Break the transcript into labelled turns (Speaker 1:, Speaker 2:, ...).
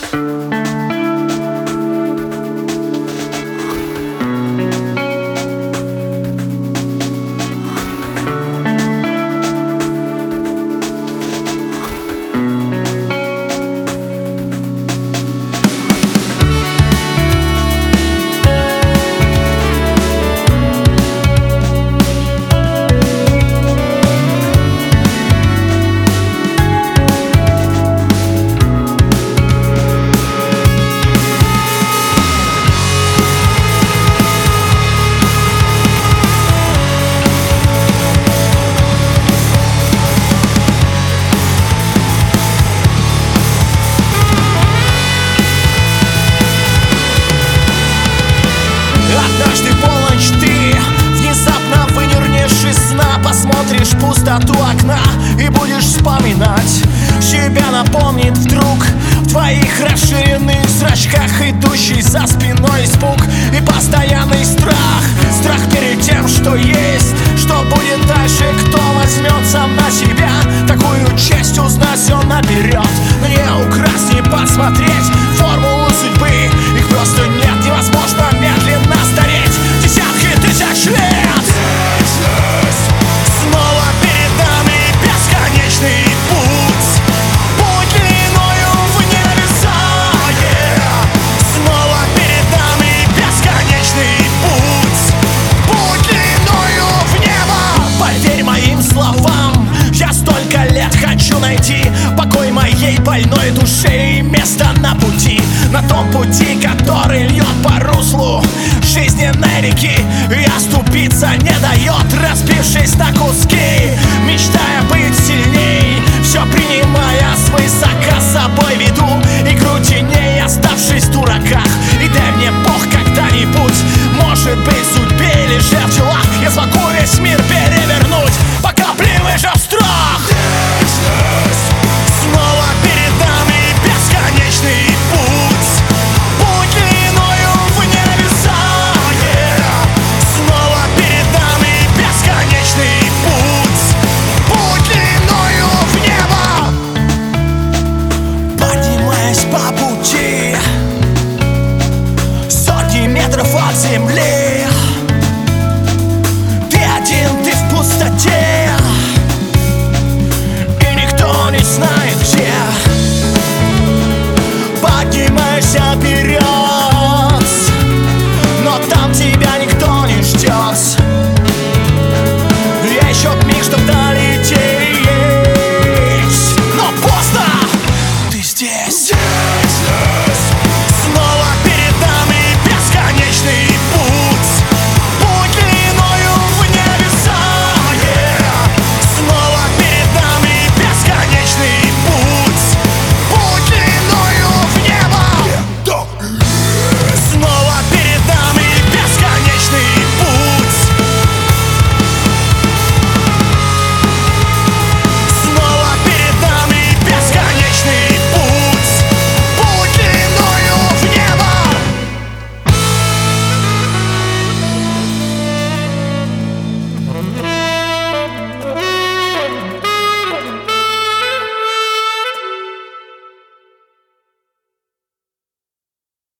Speaker 1: Однажды в полночь ты внезапно вынырнешь из сна, посмотришь в пустоту окна и будешь вспоминать. Себя напомнит вдруг в твоих расширенных зрачках идущий за спиной испуг и постоянный страх. Страх перед тем, что есть, что будет дальше, кто возьмется на себя такую честь узнать все наперед. Не украсть, не посмотреть формулу судьбы, их просто нет, невозможно медленно стареть десятки тысяч лет. Снова перед нами бесконечный путь, путь длиною в небеса. Снова перед нами бесконечный путь, путь длиною в небо. Поверь моим словам, я столько лет хочу найти покой моей больной душе и место на пути, на том пути, который льет по руслу жизненной реки и оступиться не дает, разбившись на куски, мечтая быть сильней.